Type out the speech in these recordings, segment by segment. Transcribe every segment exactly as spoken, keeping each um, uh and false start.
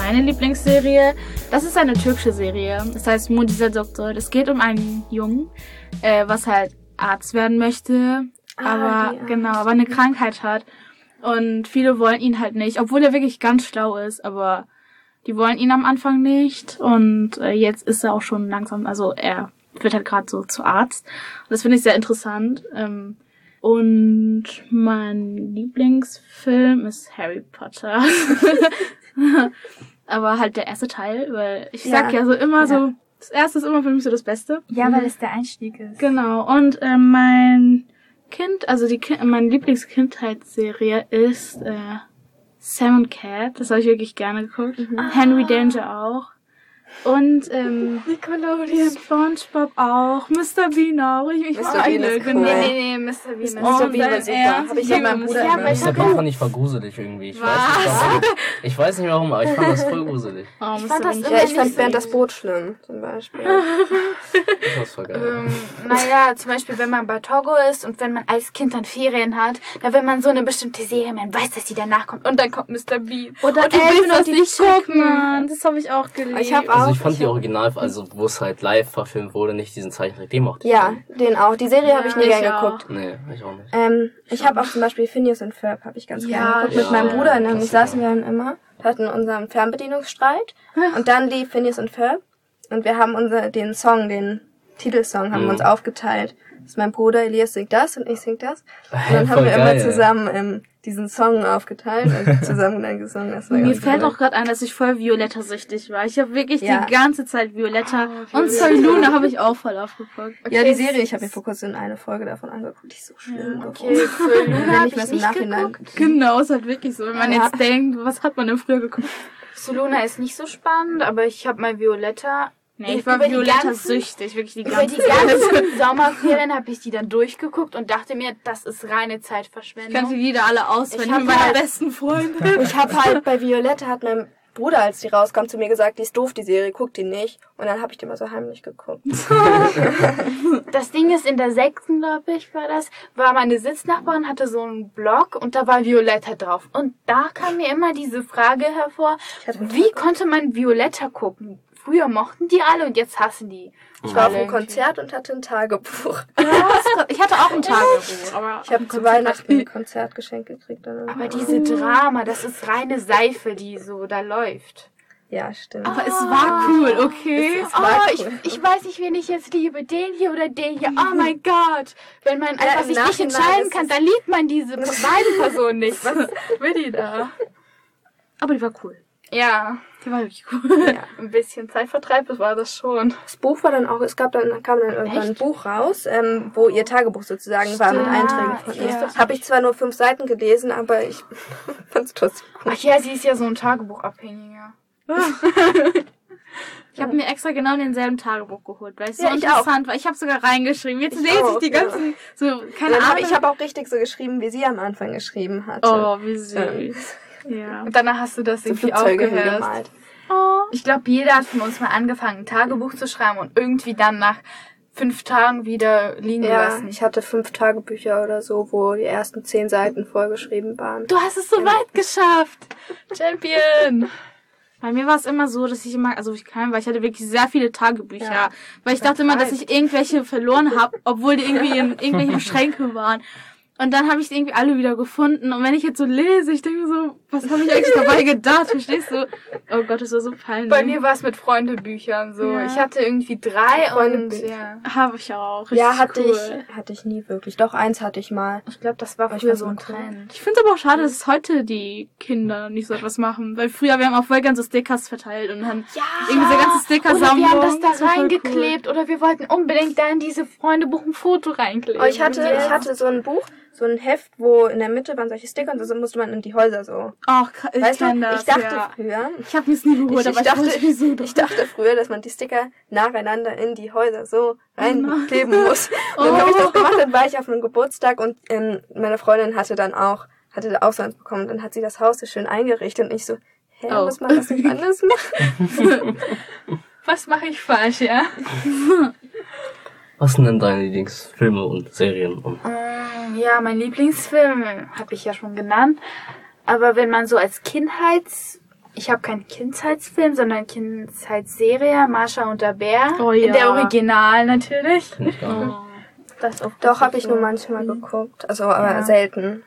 meine Lieblingsserie, das ist eine türkische Serie. Das heißt Mucize Doktor. Es geht um einen Jungen, äh, was halt Arzt werden möchte, ah, aber genau, aber eine Krankheit hat. Und viele wollen ihn halt nicht, obwohl er wirklich ganz schlau ist, aber die wollen ihn am Anfang nicht. Und äh, jetzt ist er auch schon langsam, also er wird halt gerade so zu Arzt. Und das finde ich sehr interessant. Ähm, und mein Lieblingsfilm ist Harry Potter. Aber halt der erste Teil, weil ich ja. sag ja so immer ja. so, das erste ist immer für mich so das Beste. Ja, weil es der Einstieg ist. Genau. Und äh, mein Kind, also die Ki- meine Lieblingskindheitsserie ist äh, Sam und Cat. Das habe ich wirklich gerne geguckt. Mhm. Ah. Henry Danger auch. Und ähm, Nickelodeon. SpongeBob auch. Mister Bean auch. Ich, ich Mister Bean ist cool. Nee, nee, nee, Mister Bean ist Mister Bean war super. Hab ich ja meinem Bruder ja, Mister Bean fand ich voll gruselig irgendwie. Ich weiß, nicht, warum. ich weiß nicht warum, aber ich fand das voll gruselig. Oh, ich fand das ja, ich fand Bernd das Boot schlimm, zum Beispiel. Das war voll geil. Ähm, naja, zum Beispiel, wenn man bei Togo ist und wenn man als Kind dann Ferien hat, da will man so eine bestimmte Serie, man weiß, dass die danach kommt und dann kommt Mister Bean. Oder und du willst das nicht gucken. Das habe ich auch gelesen. Ich hab auch, also ich fand ich die Original, also wo es halt live verfilmt wurde, nicht diesen Zeichentrick, den mochte ich. Ja, den auch. Die Serie ja, habe ich nie gern geguckt. Nee, ich auch nicht. Ähm, ich habe auch zum Beispiel Phineas und Ferb habe ich ganz ja, gerne geguckt. Ja, mit meinem Bruder, ja, nämlich saßen wir dann immer, hatten unseren Fernbedienungsstreit und dann lief Phineas und Ferb und wir haben unser, den Song, den Titelsong haben mhm. wir uns aufgeteilt. Das ist mein Bruder, Elias singt das und ich sing das. Und dann Voll haben wir geil, immer zusammen ähm, diesen Song aufgeteilt und zusammen dann gesungen. Das war Mir ganz fällt cool. auch gerade ein, dass ich voll Violetta-süchtig war. Ich habe wirklich Ja. die ganze Zeit Violetta Oh, und Soy Luna habe ich auch voll aufgeguckt. Okay, Ja, die Serie, ich habe mir vor kurzem eine Folge davon angeguckt, die ist so schlimm. Okay, für Luna Wenn hab ich ich was im nicht Nachhinein. geguckt. Genau, ist halt wirklich so. Wenn man Ja. jetzt denkt, was hat man denn früher geguckt? Zu Luna ist nicht so spannend, aber ich habe mal Violetta. Nee, ich war über die Violetta ganzen- süchtig, wirklich die Über ganze die Zeit. ganzen Sommerferien habe ich die dann durchgeguckt und dachte mir, das ist reine Ich kannte Zeitverschwendung. die Lieder alle auswendig Ich hab mit meiner halt- besten Freundin. Ich habe halt bei Violetta hat mein Bruder, als die rauskam, zu mir gesagt, die ist doof, die Serie, guck die nicht. Und dann habe ich die mal so heimlich geguckt. Das Ding ist, in der sechsten, glaube ich, war das, war meine Sitznachbarin, hatte so einen Blog und da war Violetta drauf. Und da kam mir immer diese Frage hervor, wie konnte man Violetta gucken? Früher mochten die alle und jetzt hassen die. Ich war auf alle einem Konzert und hatte ein Tagebuch. Ich hatte auch ein Tagebuch, aber Ich habe zu Weihnachten ein Konzertgeschenk gekriegt. Dann Aber diese Drama, das ist reine Seife, die so da läuft. ja, stimmt. aber es war cool, okay? Es war Oh, ich, cool. ich weiß nicht, wen ich jetzt liebe, den hier oder den hier. Oh mein Gott. Wenn man einfach im sich nicht Nachhinein entscheiden ist kann, es- dann liebt man diese beiden Personen nicht. Was will die da? Aber die war cool. Ja, Die war wirklich cool. ja, ein bisschen Zeitvertreib, das war das schon. Das Buch war dann auch, es gab dann, kam dann irgendwann ein Buch raus, ähm, wo ihr Tagebuch sozusagen war mit Einträgen von ihr. ja. Habe ich zwar nur fünf Seiten gelesen, aber ich fand es trotzdem cool. Ach ja, sie ist ja so ein Tagebuchabhängiger. Ich habe mir extra genau denselben Tagebuch geholt, weil es so Ja, ich interessant war. Ich habe sogar reingeschrieben. Jetzt Ich lese ich auch, die ja. ganzen, so, Und keine dann hab, Ahnung. ich habe auch richtig so geschrieben, wie sie am Anfang geschrieben hatte. Oh, wie süß. Ja. Und danach hast du das so irgendwie Flugzeuge aufgehört. gemalt. Oh. Ich glaube, jeder hat von uns mal angefangen, ein Tagebuch zu schreiben und irgendwie dann nach fünf Tagen wieder liegen Ja, gelassen. ich hatte fünf Tagebücher oder so, wo die ersten zehn Seiten vollgeschrieben waren. Du hast es so weit geschafft. Champion. Bei mir war es immer so, dass ich immer, also ich kann, weil ich hatte wirklich sehr viele Tagebücher, Ja. weil ich dachte immer, dass ich irgendwelche verloren habe, obwohl die irgendwie in irgendwelchen Schränken waren. Und dann habe ich die irgendwie alle wieder gefunden. Und wenn ich jetzt so lese, ich denke so, was habe ich eigentlich dabei gedacht? Verstehst du? Oh Gott, das war so peinlich. Bei mir war es mit Freundebüchern so. Ja. Ich hatte irgendwie drei und Freundebücher. ja. Habe ich auch. Richtig Ja, hatte cool. ich, hatte ich nie wirklich. Doch, eins hatte ich mal. Ich glaube, das war Aber ich früher fand's so ein immer cool. Trend. Ich finde es aber auch schade, dass heute die Kinder nicht so etwas machen. Weil früher, wir haben auf Vollgas so Stickers verteilt und haben Ja, irgendwie diese ganze Sticker-Sammlung. oder wir haben das war da voll reingeklebt oder wir wollten unbedingt da in diese Freundebuch ein Foto reinkleben. Oh, ich hatte, Ja. ich hatte so ein Buch, so ein Heft, wo in der Mitte waren solche Sticker und so musste man in die Häuser so. Cool. Ach, ich Weißt du, kenn das, ich dachte ja. früher, Ich habe mir es nie geholt, ich, aber ich, dachte, ich wollte so ich dachte früher, dass man die Sticker nacheinander in die Häuser so reinkleben muss. Und dann habe ich das gemacht, dann war ich auf einem Geburtstag und ähm, meine Freundin hatte dann auch, hatte da auch so eins bekommen. Dann hat sie das Haus so schön eingerichtet und ich so, hä, Oh. muss man das nicht anders machen? Was mache ich falsch, ja? Was sind denn deine Lieblingsfilme und Serien? Und Ähm, ja, mein Lieblingsfilm habe ich ja schon genannt. Aber wenn man so als Kindheits... ich habe keinen Kindheitsfilm, sondern Kindheitsserie, Mascha und der Bär. Oh ja. In der Original natürlich. Oh. Das auch Doch, habe ich nur manchmal geguckt. Also, aber ja. selten.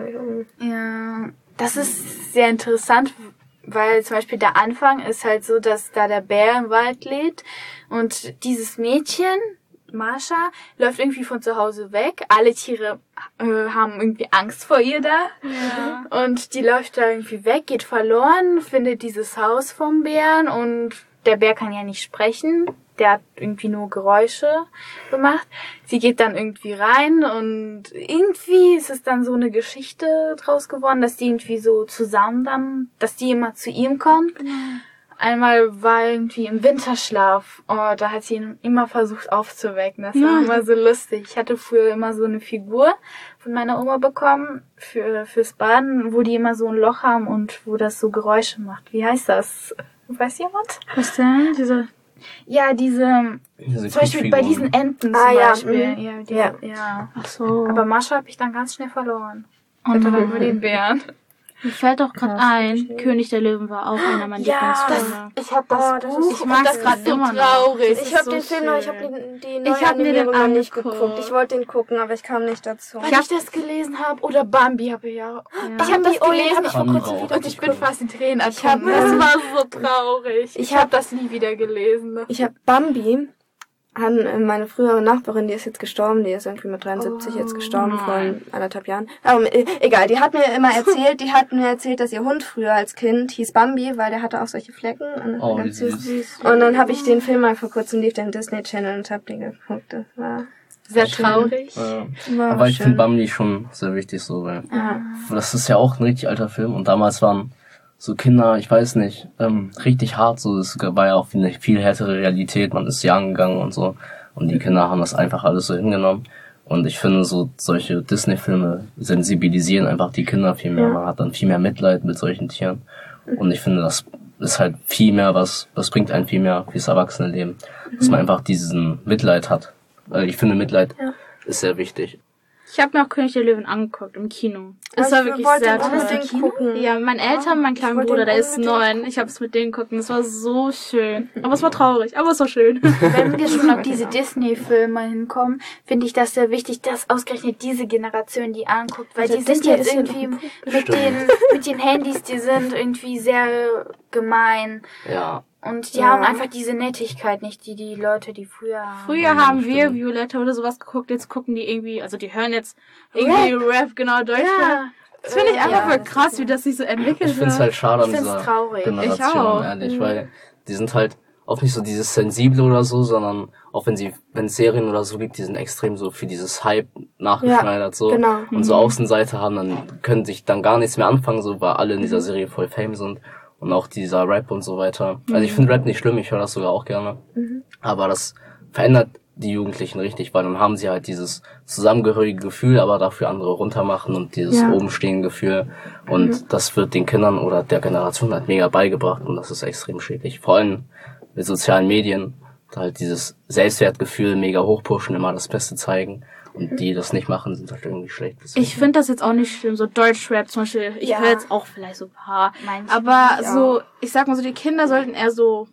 Ja, das ist sehr interessant, weil zum Beispiel der Anfang ist halt so, dass da der Bär im Wald lebt und dieses Mädchen, Mascha, läuft irgendwie von zu Hause weg. Alle Tiere äh, haben irgendwie Angst vor ihr da. Ja. Und die läuft da irgendwie weg, geht verloren, findet dieses Haus vom Bären und der Bär kann ja nicht sprechen. Der hat irgendwie nur Geräusche gemacht. Sie geht dann irgendwie rein und irgendwie ist es dann so eine Geschichte draus geworden, dass die irgendwie so zusammen dann, dass die immer zu ihm kommt. Mhm. Einmal war irgendwie im Winterschlaf. Oh, da hat sie ihn immer versucht aufzuwecken. Das war ja. immer so lustig. Ich hatte früher immer so eine Figur von meiner Oma bekommen für fürs Baden, wo die immer so ein Loch haben und wo das so Geräusche macht. Wie heißt das? Weiß jemand? Was denn? Diese Ja, diese, diese zum Beispiel bei diesen Enten ah, zum ja. Beispiel. Ja, die, ja. ja. Ach so. Aber Mascha habe ich dann ganz schnell verloren. Und mhm. dann über den Bären. Mir fällt doch gerade ein, König der Löwen war auch einer meiner ja, Lieblingsfilme. Ich hab das, oh, das Buch, ich mag das gerade immer traurig. noch. Ich habe so den Film noch, ich habe die, die neue ich hab mir den noch nicht geguckt. Ich wollte den gucken, aber ich kam nicht dazu. Weil ich, ich das gelesen habe oder Bambi habe ich ja. ja. Ich habe das gelesen, hab ich vor kurzem wieder und ich bin fast in Tränen ich hab, Das war so traurig. Ich, ich habe das nie wieder gelesen. Ne? Ich habe Bambi haben meine frühere Nachbarin, die ist jetzt gestorben, die ist irgendwie mit dreiundsiebzig oh, jetzt gestorben vor anderthalb Jahren. Aber äh, egal, die hat mir immer erzählt, die hat mir erzählt, dass ihr Hund früher als Kind hieß Bambi, weil der hatte auch solche Flecken. Und, oh, ganz süß. Und dann habe ich den Film mal vor kurzem lief der im Disney Channel und hab den geguckt. Das war sehr traurig. Ja. War Aber ich finde Bambi schon sehr wichtig so, weil ja. das ist ja auch ein richtig alter Film und damals waren so Kinder, ich weiß nicht, ähm, richtig hart, so, es war ja auch eine viel härtere Realität, man ist jagen gegangen und so, und die Kinder haben das einfach alles so hingenommen, und ich finde so, solche Disney-Filme sensibilisieren einfach die Kinder viel mehr, man hat dann viel mehr Mitleid mit solchen Tieren, und ich finde, das ist halt viel mehr was, das bringt einen viel mehr fürs Erwachsene-Leben, dass man einfach diesen Mitleid hat, weil ich finde, Mitleid ja. ist sehr wichtig. Ich habe mir auch König der Löwen angeguckt im Kino. Es war wirklich sehr toll. Ja, mein Eltern, mein kleiner Bruder, der ist neun. Ich habe es mit denen gucken. Es war so schön. Aber es war traurig, aber es war schön. Wenn wir schon auf diese Disney-Filme hinkommen, finde ich das sehr wichtig, dass ausgerechnet diese Generation die anguckt, weil also die sind jetzt irgendwie mit den mit den Handys, die sind irgendwie sehr gemein. Ja. Und die ja. haben einfach diese Nettigkeit nicht, die die Leute, die früher haben. Früher ja, haben wir stimmt. Violetta oder sowas geguckt, jetzt gucken die irgendwie, also die hören jetzt irgendwie Rap, Rap genau, Deutschland. Ja. Das finde ich einfach ja, voll krass, wie das sich so entwickelt. Ich finde es halt schade an ich dieser traurig. Generation, ich auch. ehrlich, mhm. weil die sind halt auch nicht so dieses Sensible oder so, sondern auch wenn sie, wenn es Serien oder so gibt, die sind extrem so für dieses Hype nachgeschneidert, ja, so. Genau. Und mhm. so Außenseiter haben, dann können sich dann gar nichts mehr anfangen, so, weil alle in dieser Serie voll Fame sind. Und auch dieser Rap und so weiter. Also ich finde Rap nicht schlimm, ich höre das sogar auch gerne. Mhm. Aber das verändert die Jugendlichen richtig, weil dann haben sie halt dieses zusammengehörige Gefühl, aber dafür andere runtermachen und dieses ja. Obenstehen-Gefühl. Und mhm. das wird den Kindern oder der Generation halt mega beigebracht und das ist extrem schädlich. Vor allem mit sozialen Medien, halt dieses Selbstwertgefühl mega hochpushen, immer das Beste zeigen. Und die das nicht machen, sind halt irgendwie schlecht. Ich finde das jetzt auch nicht schlimm, so Deutschrap zum Beispiel. Ich ja. höre jetzt auch vielleicht so ein paar. Manche aber so, ich sag mal so, die Kinder sollten eher so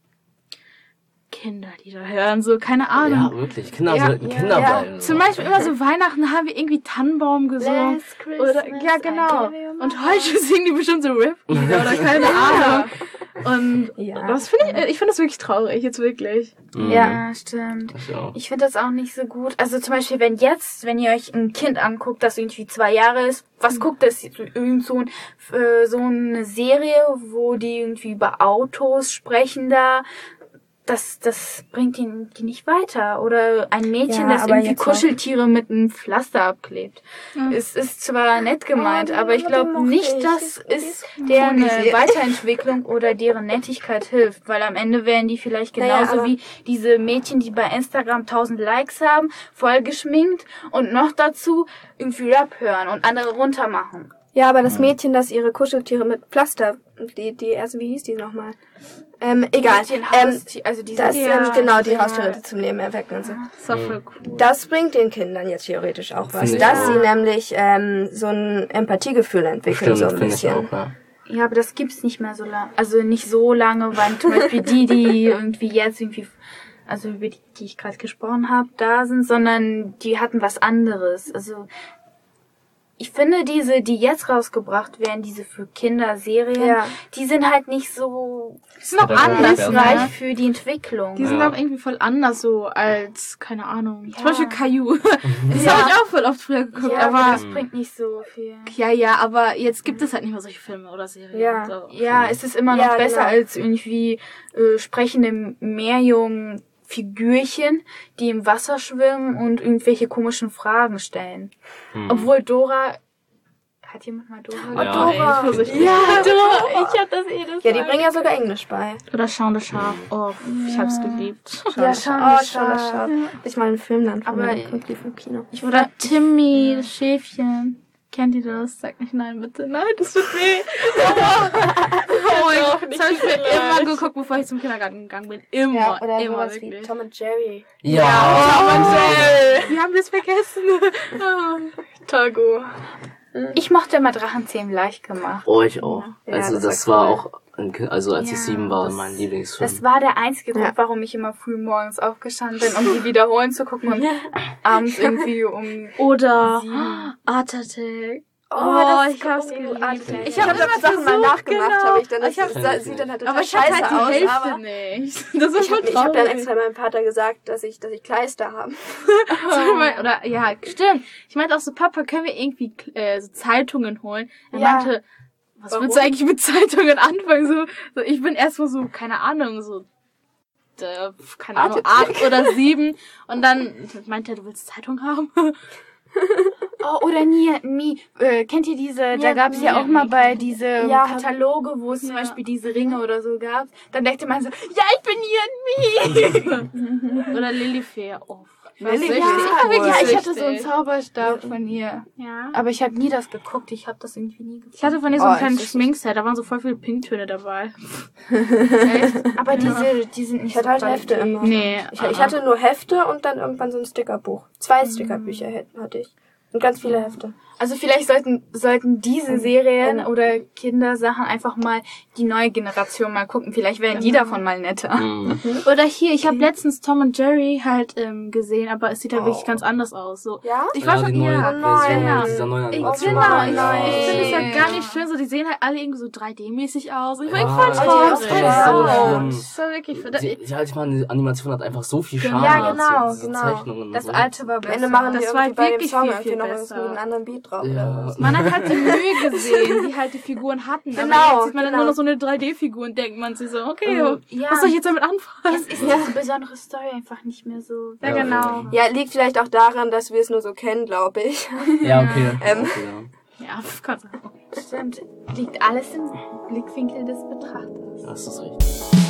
Kinderlieder hören, so, keine Ahnung. Ja, wirklich. Kinder ja, sollten ja, Kinder ja. bleiben. Zum Beispiel immer so Weihnachten haben wir irgendwie Tannenbaum gesungen. Oder, ja, genau. Und heute singen die bestimmt so Rap-Lieder oder keine Ahnung. Und ja. das finde ich, ich finde das wirklich traurig, jetzt wirklich. Mhm. Ja, stimmt. Ich finde das auch nicht so gut. Also zum Beispiel, wenn jetzt, wenn ihr euch ein Kind anguckt, das irgendwie zwei Jahre ist, was mhm. guckt das? Irgend so, ein, äh, so eine Serie, wo die irgendwie über Autos sprechen da. Das, das bringt ihn die nicht weiter. Oder ein Mädchen, ja, das irgendwie Kuscheltiere auch mit einem Pflaster abklebt. Ja. Es ist zwar nett gemeint, oh, aber ich glaube nicht, dass es deren Weiterentwicklung oder deren Nettigkeit hilft. Weil am Ende werden die vielleicht genauso naja, wie diese Mädchen, die bei Instagram tausend Likes haben, voll geschminkt und noch dazu irgendwie Rap hören und andere runtermachen. Ja, aber das Mädchen, das ihre Kuscheltiere mit Pflaster, die, die erste, wie hieß die nochmal? Ähm, egal. Ähm, also diese, das, ja, ähm, genau, die Haustiere zum Leben erwecken und so. Das war voll cool. Das bringt den Kindern jetzt theoretisch auch was. Dass sie nämlich, ähm, so ein Empathiegefühl entwickeln, Stimmt, so ein bisschen. Ich auch, ja. Ja, aber das gibt's nicht mehr so lange. Also nicht so lange, weil zum Beispiel die, die irgendwie jetzt irgendwie, also über die, die ich gerade gesprochen habe, da sind, sondern die hatten was anderes. Also ich finde diese, die jetzt rausgebracht werden, diese für Kinderserien, ja. die sind halt nicht so, die sind auch anders, reich für die Entwicklung. Die sind ja. auch irgendwie voll anders so als, keine Ahnung, ja. zum Beispiel Caillou. Das ja. habe ich auch voll oft früher geguckt, ja, aber das bringt nicht so viel. Ja, ja, aber jetzt gibt es halt nicht mehr solche Filme oder Serien. Ja, so. ja, es ist immer noch ja, besser genau. als irgendwie äh, sprechende Meerjungen Figürchen, die im Wasser schwimmen und irgendwelche komischen Fragen stellen. Hm. Obwohl Dora... Hat jemand mal Dora? Ja, oh, Dora. Ey, ja, Dora. Ich hab das eh das Ja, die bringen ja sogar Englisch bei. Oder Shaun the Sharp. Oh, ja. Ich hab's geliebt. Ja, Shaun the Sharp. Ich mal einen Film dann von Aber ich, vom Kino. Ich Oder Timmy, das Schäfchen. Kennt ihr das? Sag nicht nein, bitte. Nein, das tut weh. Oh, oh, das habe ich mir immer geguckt, bevor ich zum Kindergarten gegangen bin. Immer, ja, oder immer sowas wie Tom und Jerry. Ja, ja Tom und Jerry. Wir haben das vergessen. Oh, Togo. Ich mochte immer Drachenzähmen leicht gemacht. Oh, ich auch. Ja, also das, das war, war cool. auch, ein, also als ja, ich sieben war, mein Lieblingsfilm. Das war der einzige Grund, ja. warum ich immer früh morgens aufgestanden bin, um die wiederholen zu gucken und abends irgendwie um Oder Art Attack. Oh, oh ich hab's geliebt. Ich habe hab Sachen mal nachgemacht, genau. habe ich dann. Das, ich hab, das sieht dann halt total aber ich scheiße halt die aus. Hälfte aber nicht. Das ist ich habe hab dann extra meinem Vater gesagt, dass ich, dass ich Kleister habe. Oh. Oder ja, stimmt. Ich meinte auch so, Papa, können wir irgendwie äh, so Zeitungen holen? Er ja. meinte, was Warum? willst du eigentlich mit Zeitungen anfangen? So, so ich bin erstmal so, keine Ahnung, so äh, keine Ahnung, acht oder sieben. Und dann meinte er, du willst Zeitung haben? Oh, oder nie, nie, äh, kennt ihr diese, ja, da gab's ja, ja auch mal bei diese ja, Kataloge, wo es ja. zum Beispiel diese Ringe oder so gab, dann dachte man so, ja, ich bin Mie. Oder Lilifee, oh. Lilifee, ja, ja, ich hatte so einen Zauberstab von ihr. Ja. Aber ich habe nie das geguckt, ich habe das irgendwie nie geguckt. Ich hatte von ihr so ein oh, kleines Schminkset, da waren so voll viele Pinktöne dabei. Echt? Aber diese, die sind nicht Ich hatte halt Hefte immer. Nee. Ich, ich hatte nur Hefte und dann irgendwann so ein Stickerbuch. Zwei mhm. Stickerbücher hatte ich. Und ganz viele Hefte. Also vielleicht sollten sollten diese Serien oh. oder Kindersachen einfach mal die neue Generation mal gucken. Vielleicht werden die davon mal netter. Mhm. Oder hier, ich habe letztens Tom und Jerry halt ähm, gesehen, aber es sieht halt oh. wirklich ganz anders aus. So. Ja? Ich war ja, von die ihr. Neue Version ja. dieser neuen Animation. Genau, ich, ich finde es halt gar nicht schön. So, die sehen halt alle irgendwie so drei D-mäßig aus. Ich war ja, voll traurig. Das war das war wirklich für die, ja, ich meine, die Animation hat einfach so viel Charme. Ja, genau, so, genau. Zeichnungen das so. alte war besser. Ende machen das war wirklich viel, viel noch besser. einen anderen Beat drauf. Ja. Man hat halt die Mühe gesehen, die halt die Figuren hatten. Genau. Aber jetzt sieht man genau. dann nur noch so eine drei D-Figur und denkt man sich so, okay, um, ja. was soll ich jetzt damit anfangen? Es ist ja. diese besondere Story einfach nicht mehr so. Ja, ja, genau. Ja, liegt vielleicht auch daran, dass wir es nur so kennen, glaube ich. Ja, okay. ähm, okay ja, ja Gott sei Dank. Stimmt. Liegt alles im Blickwinkel des Betrachters. Das ist richtig.